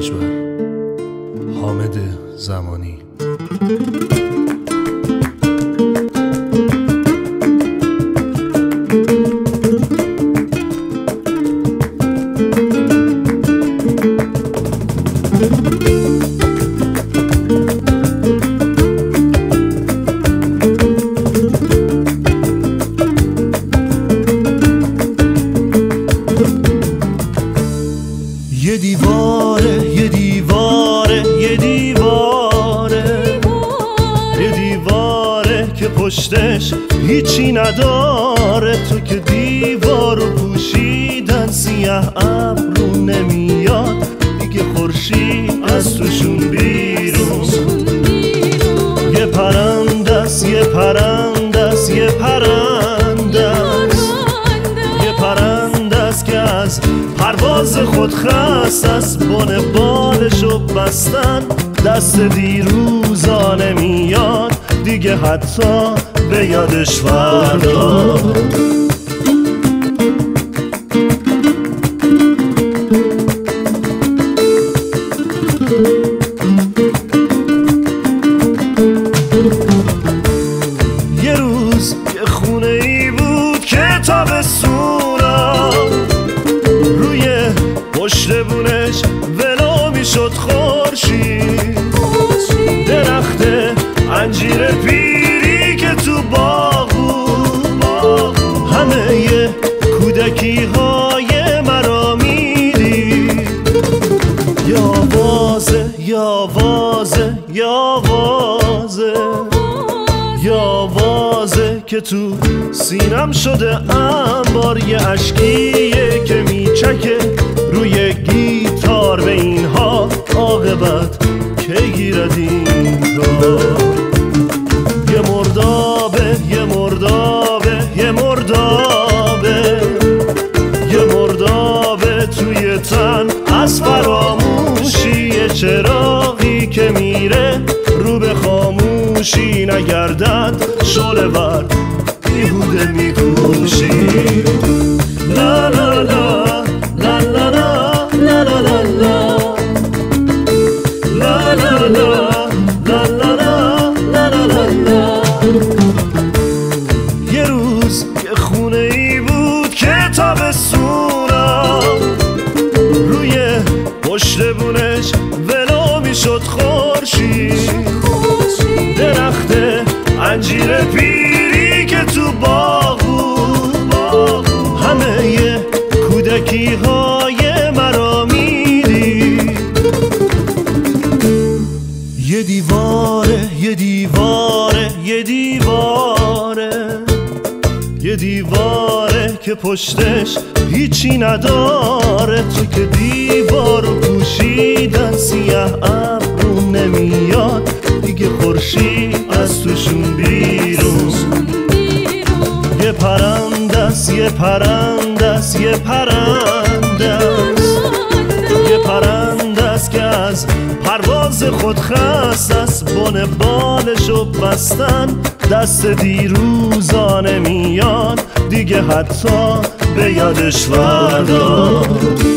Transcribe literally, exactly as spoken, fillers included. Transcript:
رنجبر، حامد زمانی. یه دیواره یه دیواره یه دیواره یه دیواره که پشتش هیچی نداره. تو که دیوارو پوشیدن سیاه ابرو نمیاد دیگه خورشید از توشون بیرون. یه پرندست یه پرندست یه پرندست یه پرندست که از پرواز خود خست از بن بالشو بستن. دست دیروزا نمیاد دیگه حتی به یادش فردا. یه روز یه خونه ای بود که تابستونا روی پشت بونش ولو میشد خورشید. درخت انجیر پیری که تو باغ بود همه ی کودکی های مرا میدید. یا وازه یا وازه یا وازه یا وازه که تو سینم شده انبار. یه عشقیه که میچکه روی گیتار به اینها عاقبت که گیرد این کار. یه مردابه یه مردابه یه مردابه یه مردابه توی تن از فراموشی. یه چراغی که میره رو به خاموشی نگردد شعله ور بیهوده میکوشی. لا لا لا لا لا لا لا لا لا لا لا لا لا لا. یه روز یه خونه ای بود که تابستونا روی پشت بونش ولو میشد خورشید. درخت انجیر پیری که تو باغ بود همه ی کودکی های مرا میدید. یه دیواره یه دیواره یه دیواره یه دیواره که پشتش هیچی نداره. تو که دیوارو پوشیدن سیاه ابرو نمیاد دیگه خورشید از توشون بیرون. یه پرندست یه پرندست یه پرندست یه پرندست که از پرواز خود خست از بن بالشو بستن. دست دیروزا نمیاد دیگه حتی به یادش فردا.